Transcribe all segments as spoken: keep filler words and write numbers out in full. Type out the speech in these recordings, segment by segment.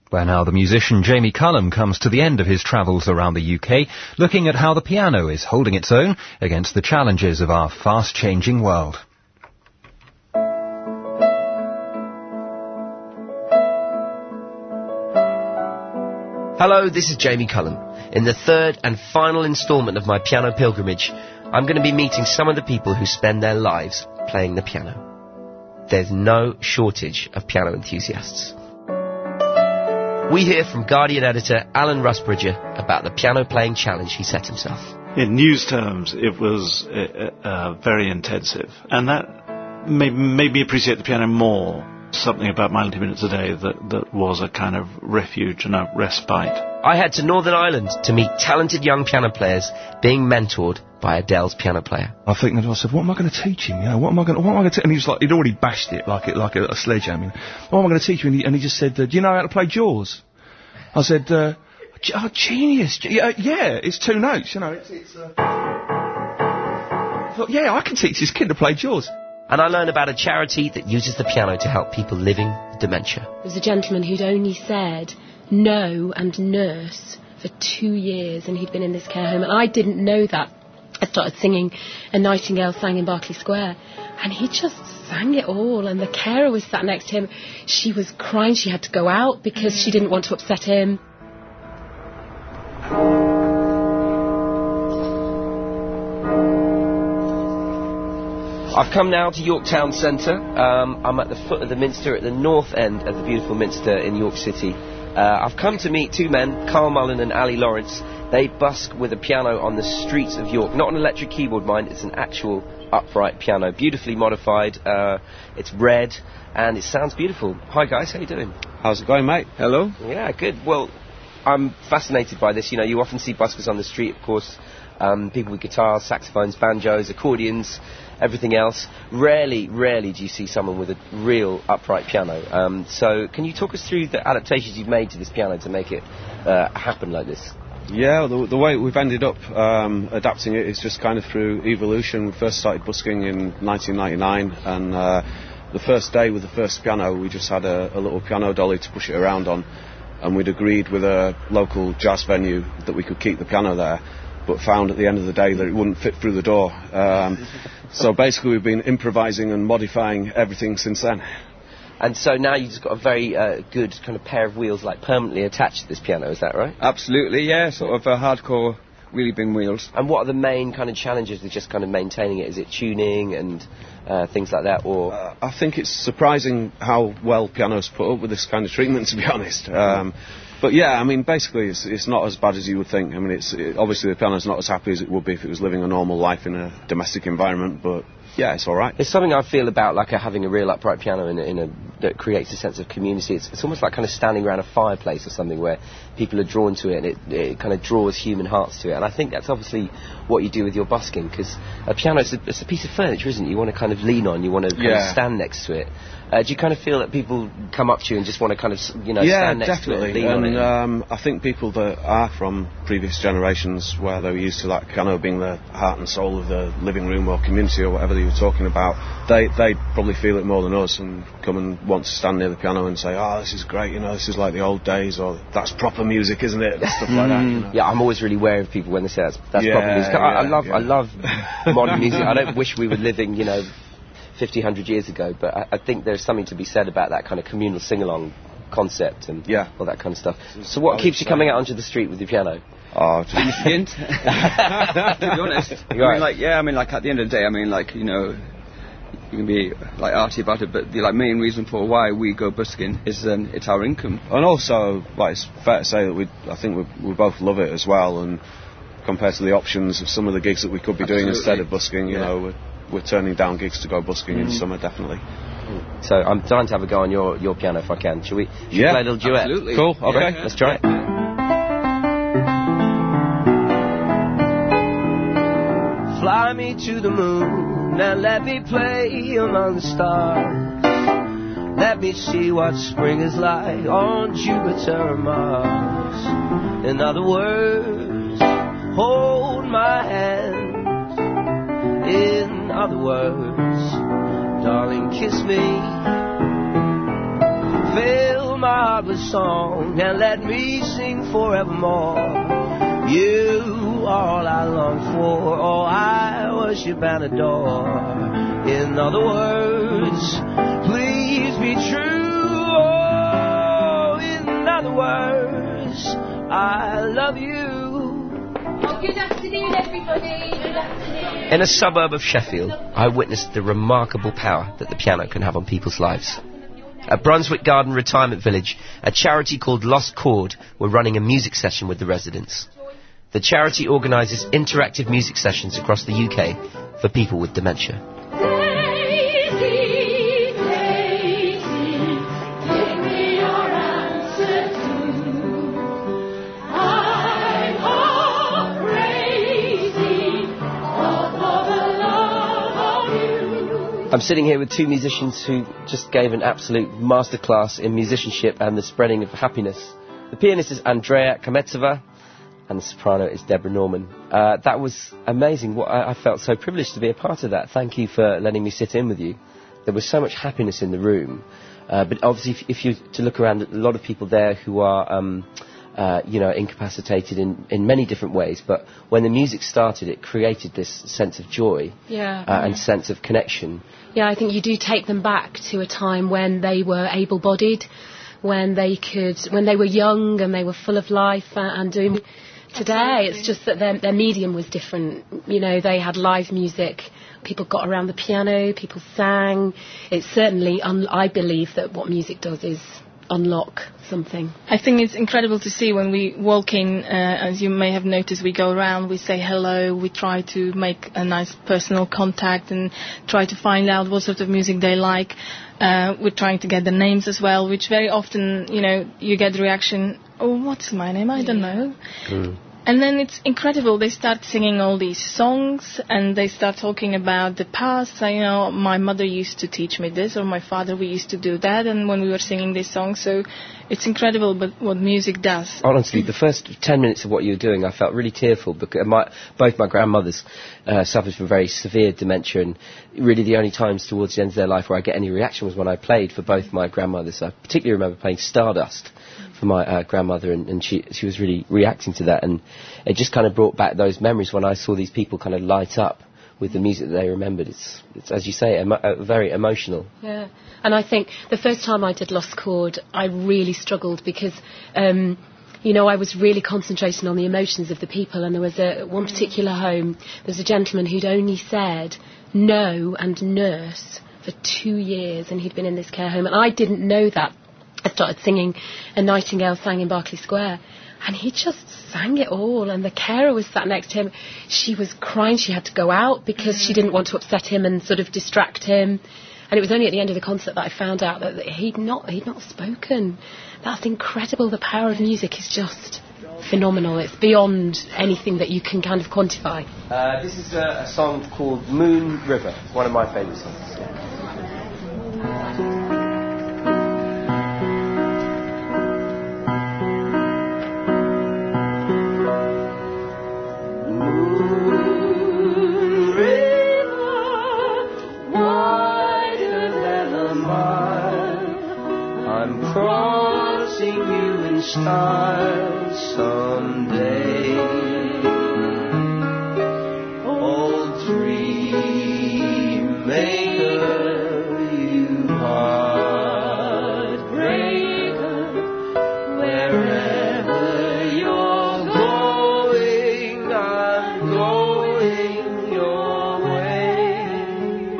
Where now the musician Jamie Cullum comes to the end of his travels around the U K, looking at how the piano is holding its own against the challenges of our fast-changing world. Hello, this is Jamie Cullum. In the third and final instalment of my piano pilgrimage, I'm going to be meeting some of the people who spend their lives playing the piano. There's no shortage of piano enthusiasts. We hear from Guardian editor Alan Rusbridger about the piano-playing challenge he set himself. In news terms, it was uh, uh, very intensive, and that made, made me appreciate the piano more. Something about my ninety minutes a day that, that was a kind of refuge and a respite. I head to Northern Ireland to meet talented young piano players being mentored by Adele's piano player. I think I said, what am I going to teach him? You know, what am I going to, what am I going to? And he was like, he'd already bashed it like it like a, a sledgehammer. What am I going to teach him? And he, and he just said, uh, do you know how to play Jaws? I said, uh, oh, genius. Yeah, yeah, it's two notes. You know, it's. it's uh... I thought, yeah, I can teach this kid to play Jaws. And I learn about a charity that uses the piano to help people living with dementia. There was a gentleman who'd only said no and nurse for two years, and he'd been in this care home, and I didn't know that. I started singing A Nightingale Sang in Berkeley Square, and he just sang it all, and the carer was sat next to him. She was crying. She had to go out because she didn't want to upset him. I've come now to York Town Centre. Um, I'm at the foot of the Minster, at the north end of the beautiful Minster in York City. Uh, I've come to meet two men, Carl Mullen and Ali Lawrence. They busk with a piano on the streets of York. Not an electric keyboard, mind, it's an actual upright piano, beautifully modified. Uh, it's red, and it sounds beautiful. Hi guys, how you doing? How's it going, mate? Hello? Yeah, good. Well, I'm fascinated by this. You know, you often see buskers on the street, of course. Um, people with guitars, saxophones, banjos, accordions, everything else. Rarely, rarely do you see someone with a real upright piano. Um, so can you talk us through the adaptations you've made to this piano to make it uh, happen like this? Yeah, the, the way we've ended up um, adapting it is just kind of through evolution. We first started busking in nineteen ninety-nine, and uh, the first day with the first piano, we just had a, a little piano dolly to push it around on, and we'd agreed with a local jazz venue that we could keep the piano there, but found at the end of the day that it wouldn't fit through the door. Um, so basically we've been improvising and modifying everything since then. And so now you've just got a very uh, good kind of pair of wheels, like permanently attached to this piano, is that right? Absolutely, yeah, sort of a hardcore wheelie bin wheels. And what are the main kind of challenges with just kind of maintaining it? Is it tuning and uh, things like that, or...? Uh, I think it's surprising how well pianos put up with this kind of treatment, to be honest. Um, But yeah, I mean, basically, it's, it's not as bad as you would think. I mean, it's it, obviously the piano's not as happy as it would be if it was living a normal life in a domestic environment. But yeah, it's all right. There's something I feel about like a, having a real upright piano in a, in a that creates a sense of community. It's, it's almost like kind of standing around a fireplace or something where people are drawn to it, and it, it kind of draws human hearts to it. And I think that's obviously what you do with your busking, because a piano is a, it's a piece of furniture, isn't it? You want to kind of lean on, you want to kind yeah. of stand next to it. Uh, do you kind of feel that people come up to you and just want to kind of, you know, yeah, stand next definitely. to it and lean and, on it? Um, I think people that are from previous generations, where they were used to that piano being the heart and soul of the living room or community or whatever you were talking about, they they probably feel it more than us and come and want to stand near the piano and say, oh, this is great, you know, this is like the old days, or that's proper music, isn't it? Stuff like that. You know? Yeah, I'm always really wary of people when they say that's, that's yeah, proper music. I, yeah, I love yeah. I love modern music. I don't wish we were living, you know, fifty, a hundred years ago, but I, I think there's something to be said about that kind of communal sing-along concept and yeah. all that kind of stuff. So what keeps you coming out onto the street with your piano? Oh, to be skint. To be honest. I Right. mean, like, yeah, I mean, like, at the end of the day, I mean, like, you know, you can be, like, arty about it, but the, like, main reason for why we go busking is um, it's our income. And also, like, it's fair to say that we, I think we, we both love it as well, and compared to the options of some of the gigs that we could be Absolutely. doing instead of busking, you yeah. know, we're, we're turning down gigs to go busking mm. in summer, definitely. So I'm trying to have a go on your, your piano if I can. Shall we, shall yeah. we play a little duet? Absolutely. Cool, okay. Yeah. Let's try it. Fly me to the moon and let me play among the stars. Let me see what spring is like on Jupiter and Mars. In other words, hold my hand. In other words, darling, kiss me. fill my heart with song and let me sing forevermore. You are all I long for, all I worship and adore. In other words, please be true. Oh, in other words, I love you. Oh, good afternoon, everybody. Good afternoon. In a suburb of Sheffield, I witnessed the remarkable power that the piano can have on people's lives. At Brunswick Garden Retirement Village, a charity called Lost Chord were running a music session with the residents. The charity organises interactive music sessions across the U K for people with dementia. Daisy, Daisy, give me your answer too. I'm crazy for the love of you. I'm sitting here with two musicians who just gave an absolute masterclass in musicianship and the spreading of happiness. The pianist is Andrea Kametsova, and the soprano is Deborah Norman. Uh, that was amazing. What I, I felt so privileged to be a part of that. Thank you for letting me sit in with you. There was so much happiness in the room. Uh, but obviously, if, if you to look around, a lot of people there who are, um, uh, you know, incapacitated in, in many different ways. But when the music started, it created this sense of joy Yeah. uh, and sense of connection. Yeah, I think you do take them back to a time when they were able-bodied, when they could, when they were young and they were full of life and, and doing. Today, it's just that their, their medium was different. You know, they had live music. People got around the piano. People sang. It's certainly, un- I believe, that what music does is unlock something. I think it's incredible to see when we walk in, uh, as you may have noticed, we go around, we say hello, we try to make a nice personal contact and try to find out what sort of music they like. Uh, we're trying to get the names as well, which very often, you know, you get the reaction, oh, what's my name? I don't know. Mm. And then it's incredible. They start singing all these songs and they start talking about the past. So, you know, my mother used to teach me this, or my father, we used to do that, and when we were singing these songs. So it's incredible but what music does. Honestly, the first ten minutes of what you were doing, I felt really tearful because my, both my grandmothers uh, suffered from very severe dementia, and really the only times towards the end of their life where I get any reaction was when I played for both my grandmothers. I particularly remember playing Stardust for my uh, grandmother, and, and she she was really reacting to that, and it just kind of brought back those memories when I saw these people kind of light up with the music that they remembered. It's, it's as you say, emo- uh, very emotional. Yeah, and I think the first time I did Lost Chord, I really struggled because, um, you know, I was really concentrating on the emotions of the people, and there was a one particular home, there was a gentleman who'd only said no and nurse for two years, and he'd been in this care home, and I didn't know that. I started singing A Nightingale Sang in Berkeley Square, and he just sang it all, and the carer was sat next to him. She was crying. She had to go out because mm. she didn't want to upset him and sort of distract him. And it was only at the end of the concert that I found out that he'd not he'd not spoken. That's incredible. The power of music is just phenomenal. It's beyond anything that you can kind of quantify. Uh, this is a, a song called Moon River, one of my favourite songs. Crossing you in style someday. Old dream maker, you heartbreaker, wherever you're going, I'm going your way.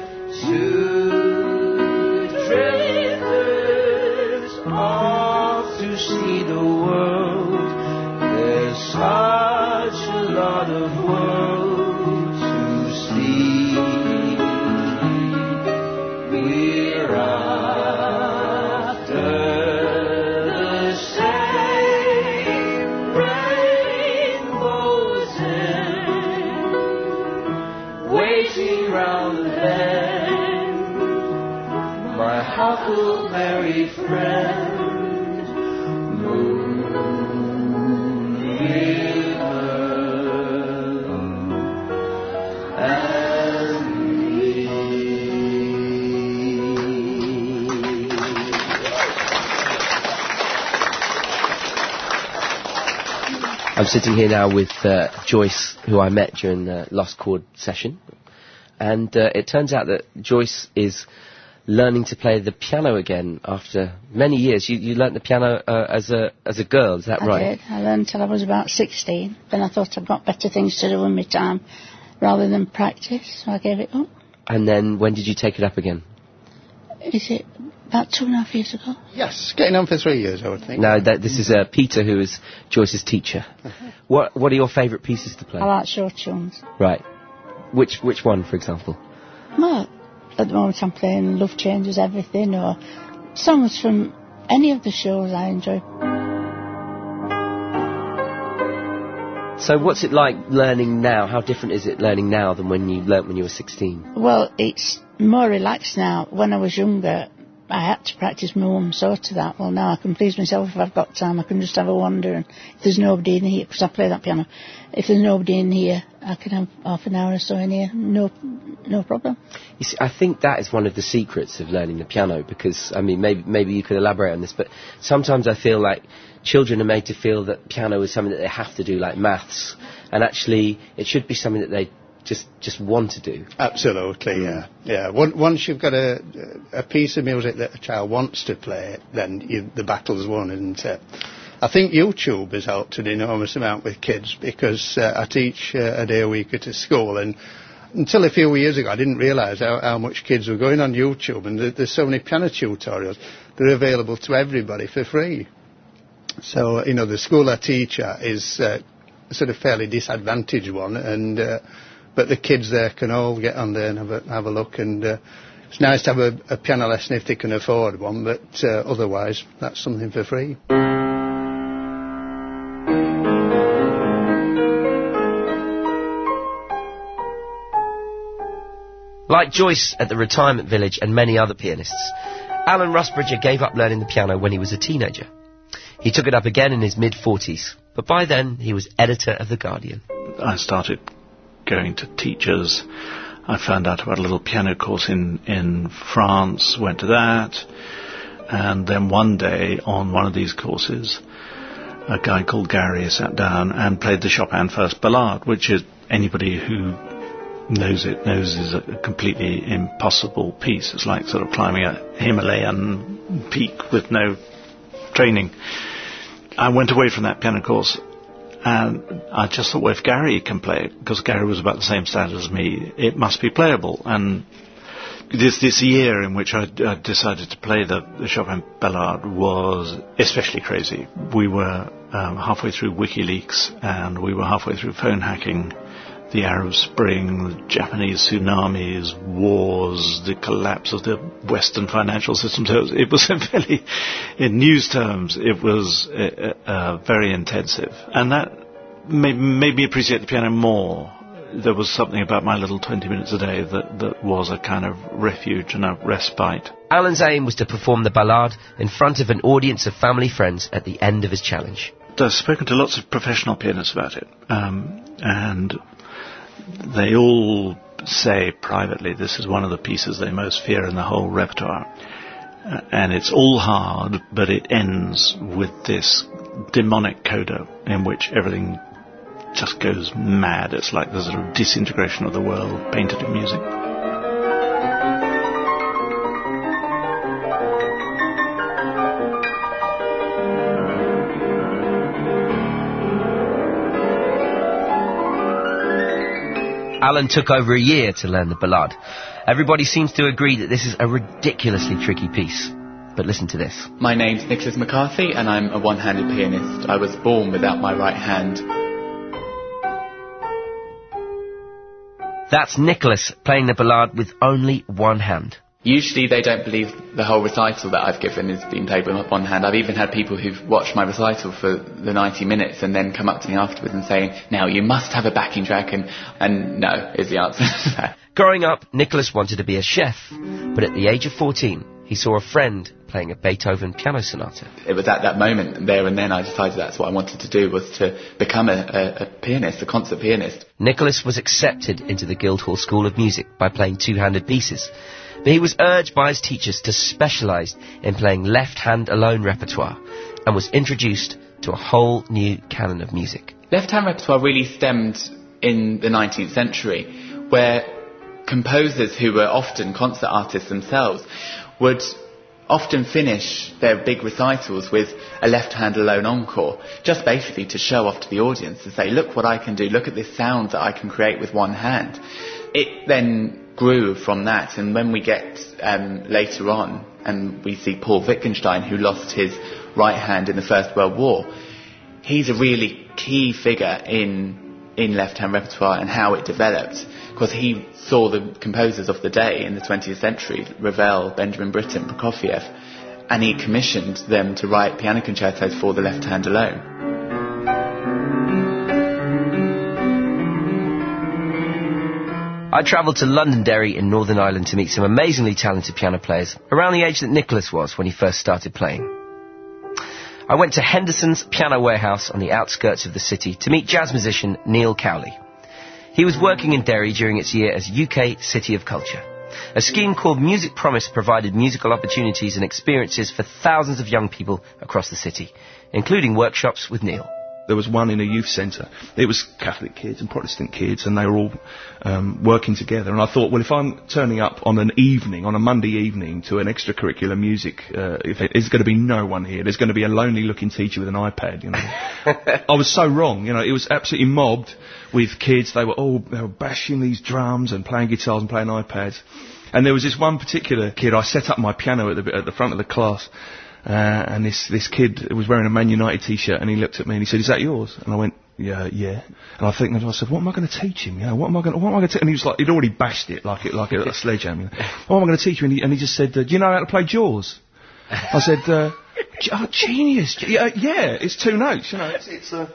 To drifters off to see the world, there's such a lot of world to see. We're after the same rainbow's end, waiting round the bend, my huckleberry friend. Moon, I'm sitting here now with uh, Joyce, who I met during the Lost Chord session. And uh, it turns out that Joyce is learning to play the piano again after many years. You, you learnt the piano uh, as a as a girl, is that I right? I did. I learned till I was about sixteen. Then I thought I've got better things to do in my time rather than practice, so I gave it up. And then when did you take it up again? Is it about two and a half years ago? Yes, getting on for three years, I would think. No, that, this is uh, Peter, who is Joyce's teacher. What What are your favourite pieces to play? I like short tunes. Right. Which Which one, for example? Well, at the moment I'm playing Love Changes Everything, or songs from any of the shows I enjoy. So what's it like learning now? How different is it learning now than when you learnt when you were sixteen? Well, it's more relaxed now. When I was younger, I had to practice my mum saw to that. Well, now I can please myself if I've got time. I can just have a wander, and if there's nobody in here, because I play that piano, if there's nobody in here, I can have half an hour or so in here, no no problem. You see, I think that is one of the secrets of learning the piano, because, I mean, maybe maybe you could elaborate on this, but sometimes I feel like children are made to feel that piano is something that they have to do, like maths, and actually it should be something that they just just want to do. Absolutely, yeah. Yeah. Once you've got a a piece of music that a child wants to play, then you, the battle's won, isn't it? I think YouTube has helped an enormous amount with kids, because uh, I teach uh, a day a week at a school, and until a few years ago I didn't realise how, how much kids were going on YouTube, and there, there's so many piano tutorials that are available to everybody for free. So, you know, the school I teach at is uh, a sort of fairly disadvantaged one, and uh, but the kids there can all get on there and have a, have a look, and uh, it's nice to have a, a piano lesson if they can afford one, but uh, otherwise that's something for free. Like Joyce at the retirement village and many other pianists, Alan Rusbridger gave up learning the piano when he was a teenager. He took it up again in his mid-forties, but by then he was editor of The Guardian. I started going to teachers. I found out about a little piano course in, in France, went to that, and then one day on one of these courses, a guy called Gary sat down and played the Chopin First Ballade, which is, anybody who knows it knows is a completely impossible piece. It's like sort of climbing a Himalayan peak with no training. I went away from that piano course, and I just thought, well, if Gary can play it, because Gary was about the same standard as me, it must be playable. And this this year in which I, I decided to play the, the Chopin Ballade was especially crazy. We were um, halfway through WikiLeaks, and we were halfway through phone hacking, the Arab Spring, the Japanese tsunamis, wars, the collapse of the Western financial system. So it was, it was a very, in news terms, it was uh, uh, very intensive. And that made, made me appreciate the piano more. There was something about my little twenty minutes a day that, that was a kind of refuge and a respite. Alan's aim was to perform the ballade in front of an audience of family friends at the end of his challenge. I've spoken to lots of professional pianists about it, um, and they all say privately this is one of the pieces they most fear in the whole repertoire. Uh, and it's all hard, but it ends with this demonic coda in which everything just goes mad. It's like the sort of disintegration of the world painted in music. Alan took over a year to learn the ballade. Everybody seems to agree that this is a ridiculously tricky piece. But listen to this. My name's Nicholas McCarthy, and I'm a one-handed pianist. I was born without my right hand. That's Nicholas playing the ballade with only one hand. Usually they don't believe the whole recital that I've given is being played with one hand. I've even had people who've watched my recital for the ninety minutes and then come up to me afterwards and saying, now you must have a backing track, and, and no is the answer. Growing up, Nicholas wanted to be a chef, but at the age of fourteen, he saw a friend playing a Beethoven piano sonata. It was at that moment, there and then, I decided that's what I wanted to do, was to become a, a, a pianist, a concert pianist. Nicholas was accepted into the Guildhall School of Music by playing two-handed pieces, but he was urged by his teachers to specialise in playing left-hand alone repertoire, and was introduced to a whole new canon of music. Left-hand repertoire really stemmed in the nineteenth century, where composers who were often concert artists themselves would often finish their big recitals with a left-hand alone encore, just basically to show off to the audience, to say, look what I can do, look at this sound that I can create with one hand. It then grew from that, and when we get um, later on, and we see Paul Wittgenstein, who lost his right hand in the First World War, he's a really key figure in in left-hand repertoire and how it developed, because he saw the composers of the day in the twentieth century, Ravel, Benjamin Britten, Prokofiev, and he commissioned them to write piano concertos for the left hand alone. I travelled to Londonderry in Northern Ireland to meet some amazingly talented piano players, around the age that Nicholas was when he first started playing. I went to Henderson's Piano Warehouse on the outskirts of the city to meet jazz musician Neil Cowley. He was working in Derry during its year as U K City of Culture. A scheme called Music Promise provided musical opportunities and experiences for thousands of young people across the city, including workshops with Neil. There was one in a youth centre. It was Catholic kids and Protestant kids, and they were all um, working together. And I thought, well, if I'm turning up on an evening, on a Monday evening, to an extracurricular music uh, event, there's going to be no one here. There's going to be a lonely-looking teacher with an iPad, you know. I was so wrong, you know. It was absolutely mobbed with kids. They were all they were bashing these drums and playing guitars and playing iPads. And there was this one particular kid. I set up my piano at the, at the front of the class. Uh, and this, this kid was wearing a Man United t-shirt, and he looked at me and he said, "Is that yours?" And I went, "Yeah, yeah." And I think, I said, "What am I going to teach him? You know, what am I going? What am I going to?" And he was like, he'd already bashed it like it, like a, a sledgehammer. You know? "What am I going to teach you?" And he, and he just said, uh, "Do you know how to play Jaws?" I said, uh, "Oh, genius! Yeah, yeah, it's two notes. You know, it's." it's uh...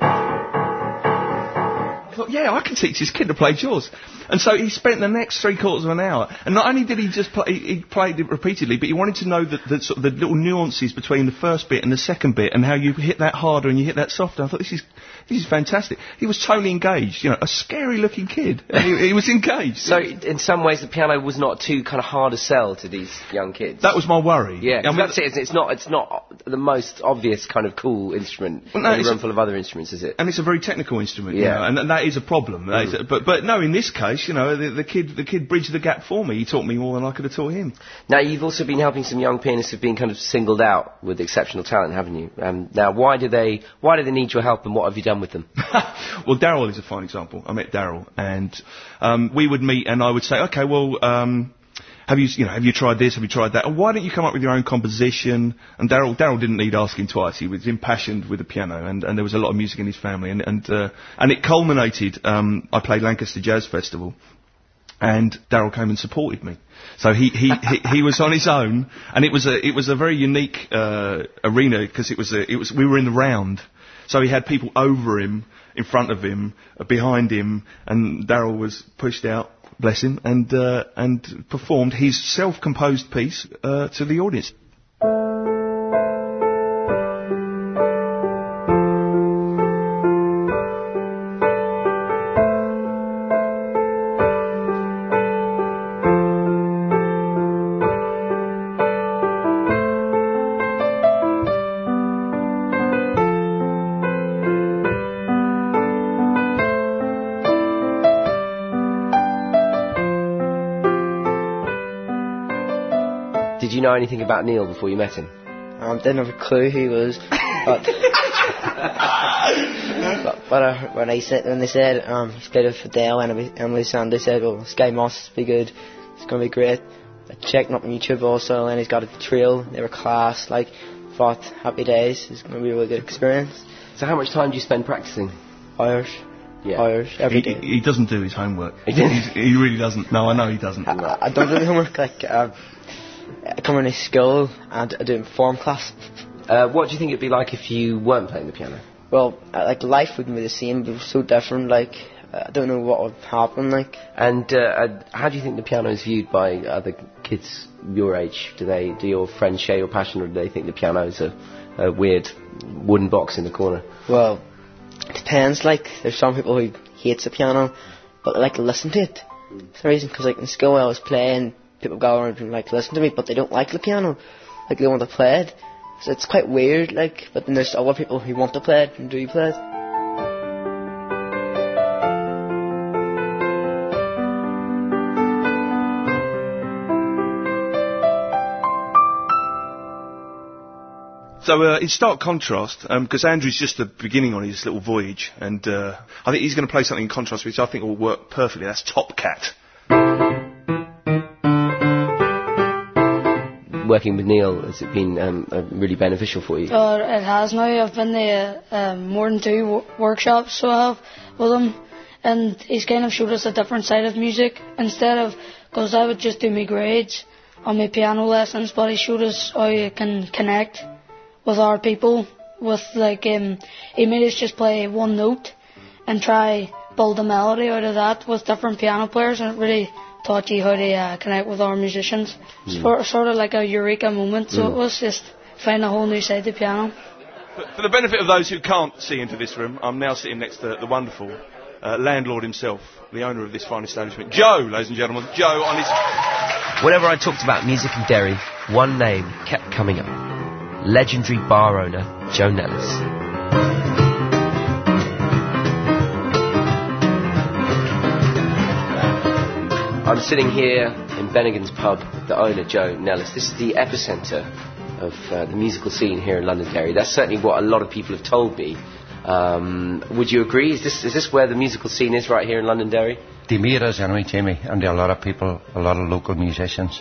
I thought, yeah, I can teach this kid to play Jaws. And so he spent the next three quarters of an hour, and not only did he just play, he played it repeatedly, but he wanted to know the, the, sort of the little nuances between the first bit and the second bit, and how you hit that harder and you hit that softer. I thought, this is this is fantastic. He was totally engaged, you know, a scary-looking kid. he, he was engaged. So, in some ways, the piano was not too kind of hard to sell to these young kids. That was my worry. Yeah, I mean, that's it. It's not. It's not the most obvious kind of cool instrument well, no, in a room full of other instruments, is it? And it's a very technical instrument. Yeah, you know, and, and that is a problem. Mm. Is a, but but no, in this case, you know, the, the kid the kid bridged the gap for me. He taught me more than I could have taught him. Now, you've also been helping some young pianists who've been kind of singled out with exceptional talent, haven't you? Um, now, why do they why do they need your help, and what have you done with them? Well, Daryl is a fine example. I met Daryl, and um, we would meet, and I would say, okay, well, um, have you, you know, have you tried this? Have you tried that? And why don't you come up with your own composition? And Daryl, Daryl didn't need asking twice. He was impassioned with the piano, and, and there was a lot of music in his family, and and uh, and it culminated. Um, I played Lancaster Jazz Festival, and Daryl came and supported me. So he, he, he, he was on his own, and it was a it was a very unique uh, arena, because it was a, it was we were in the round. So he had people over him, in front of him, uh, behind him, and Daryl was pushed out, bless him, and uh, and performed his self-composed piece uh, to the audience. Did you know anything about Neil before you met him? Um, didn't have a clue who he was, but but, but uh, when I said when they said um, he's played with Fidel and Emily Sand, they said, "Well, Sky must be good. It's going to be great." I checked up on YouTube also, and he's got a trio. They were class. Like, thought happy days. It's going to be a really good experience. So, how much time do you spend practicing? Hours. Yeah. Hours every he, day. He doesn't do his homework. He, he really doesn't. No, I know he doesn't. I, I don't do the homework. Like, uh, I come into school and I do form class. Uh, what do you think it'd be like if you weren't playing the piano? Well, uh, like life wouldn't be the same. It was so different. Like, uh, I don't know what would happen. Like, and uh, uh, how do you think the piano is viewed by other kids your age? Do they, do your friends share your passion, or do they think the piano is a, a weird wooden box in the corner? Well, it depends. Like, there's some people who hate the piano, but they like to listen to it. For some reason, because like in school I was playing. People go around and like to listen to me, but they don't like the piano. Like, they want to play it. So it's quite weird, like, but then there's other people who want to play it and do play it. So, uh, in stark contrast, because um, Andrew's just the beginning on his little voyage, and uh, I think he's going to play something in contrast which I think will work perfectly. That's Top Cat. Working with Neil, has it been um, uh, really beneficial for you? Uh, it has now. I've been to uh, um, more than two w- workshops, so I have, with him, and he's kind of showed us a different side of music, instead of, because I would just do my grades on my piano lessons, but he showed us how you can connect with our people, with like, um, he made us just play one note and try build a melody out of that with different piano players, and it really taught you how to uh, connect with our musicians. Mm. It's for, sort of like a eureka moment, so mm. it was just find a whole new side to piano. For, for the benefit of those who can't see into this room, I'm now sitting next to the wonderful uh, landlord himself, the owner of this fine establishment, Joe, ladies and gentlemen. Joe on his... Whenever I talked about music in Derry, one name kept coming up. Legendary bar owner, Joe Nellis. I'm sitting here in Bennigan's pub with the owner, Joe Nellis. This is the epicentre of uh, the musical scene here in Londonderry. That's certainly what a lot of people have told me. Um, would you agree? Is this is this where the musical scene is, right here in Londonderry? To me it is anyway, Jamie, and there are a lot of people, a lot of local musicians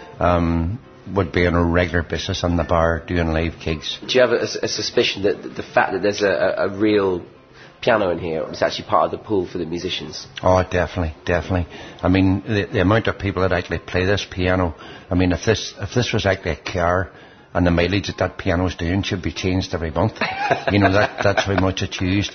um, would be on a regular basis on the bar doing live gigs. Do you have a, a suspicion that the fact that there's a, a real piano in here is actually part of the pool for the musicians? Oh, definitely, definitely. I mean, the, the amount of people that actually play this piano, I mean, if this if this was actually a car and the mileage that that piano's doing should be changed every month, you know, that that's how much it's used.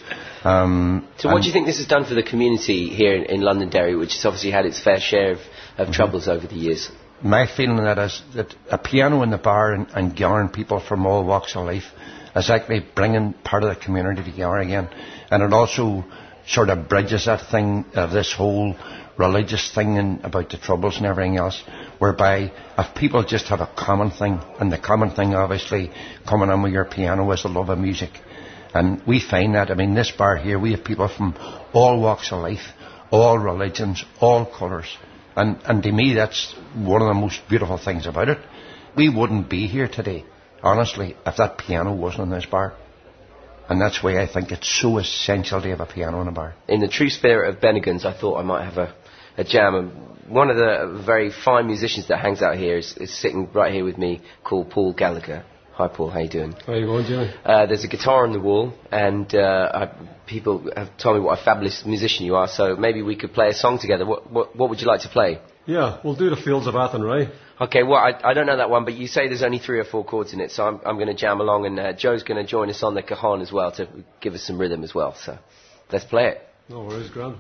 Um, so what do you think this has done for the community here in, in Londonderry, which has obviously had its fair share of, of mm-hmm. troubles over the years? My feeling that is that a piano in the bar and, and gathering people from all walks of life is actually bringing part of the community together again. And it also sort of bridges that thing of this whole religious thing and about the troubles and everything else, whereby if people just have a common thing, and the common thing obviously coming in with your piano is the love of music. And we find that, I mean, this bar here, we have people from all walks of life, all religions, all colours. And, and to me, that's one of the most beautiful things about it. We wouldn't be here today, honestly, if that piano wasn't in this bar. And that's why I think it's so essential to have a piano in a bar. In the true spirit of Bennigan's, I thought I might have a, a jam. And one of the very fine musicians that hangs out here is, is sitting right here with me, called Paul Gallagher. Hi, Paul. How you doing? How you going, Jimmy? Uh, there's a guitar on the wall, and uh, I, people have told me what a fabulous musician you are. So maybe we could play a song together. What what, what would you like to play? Yeah, we'll do the Fields of Athenry. Okay, well, I, I don't know that one, but you say there's only three or four chords in it, so I'm, I'm going to jam along, and uh, Joe's going to join us on the cajon as well to give us some rhythm as well. So let's play it. No worries, Grant.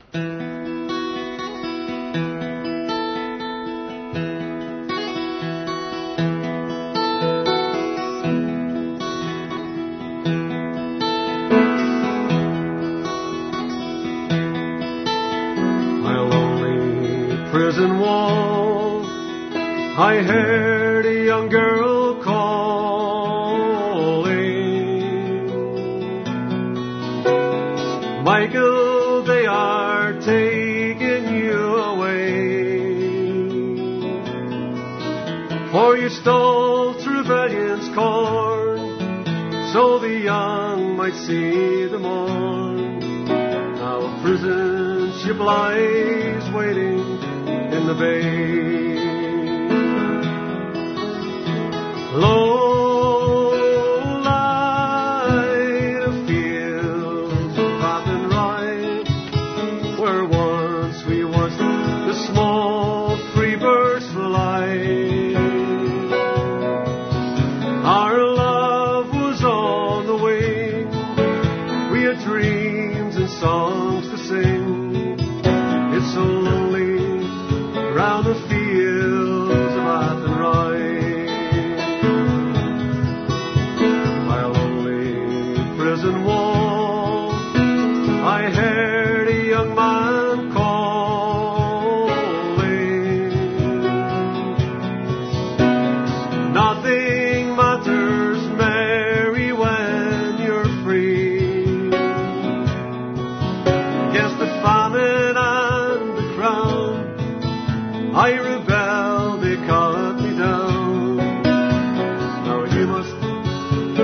Prison wall, I heard a young girl calling, Michael, they are taking you away, for you stole through rebellion's corn, so the young might see the morn. Now a prison ship lies waiting in the bay. Low lie the fields of Athenry, where once we watched the small free birds fly. Our love was on the wing, we had dreams and songs to sing. It's so lonely round the fields of Athenry. By a lonely prison wall, I heard a young man calling. Nothing matters, Mary, when you're free. Against the famine and the crown, I rebelled, they cut me down. Now you must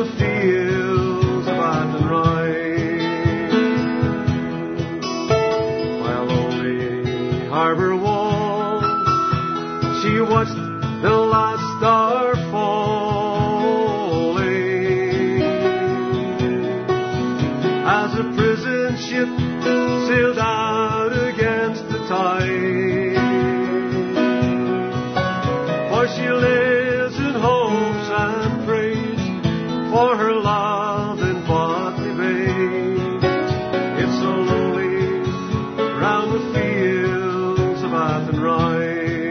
the fields of Athenry, by a lonely harbour wall, she watched the last star falling, as a prison ship sailed out against the tide. For she lives in hopes and prays for her love in Botany Bay. It's so lonely round the fields of Athenry.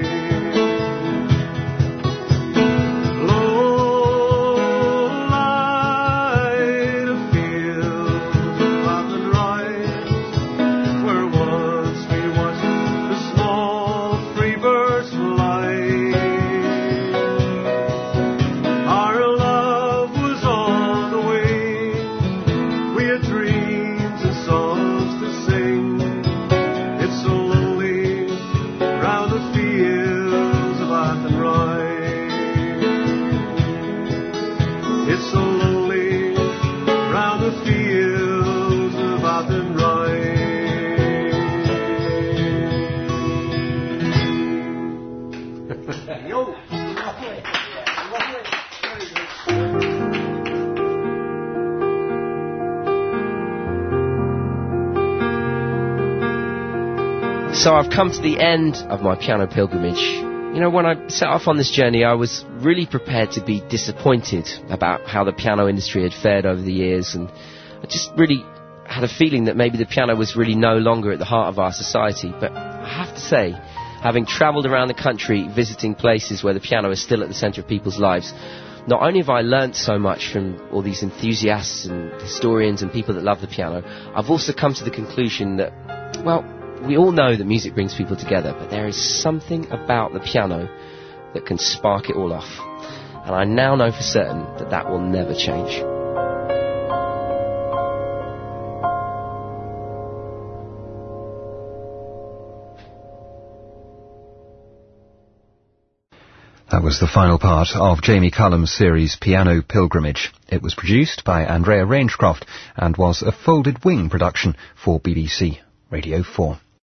So I've come to the end of my piano pilgrimage. You know, when I set off on this journey, I was really prepared to be disappointed about how the piano industry had fared over the years, and I just really had a feeling that maybe the piano was really no longer at the heart of our society. But I have to say, having travelled around the country visiting places where the piano is still at the centre of people's lives, not only have I learnt so much from all these enthusiasts and historians and people that love the piano, I've also come to the conclusion that, well, we all know that music brings people together, but there is something about the piano that can spark it all off. And I now know for certain that that will never change. That was the final part of Jamie Cullum's series Piano Pilgrimage. It was produced by Andrea Rangecroft and was a folded wing production for B B C Radio four.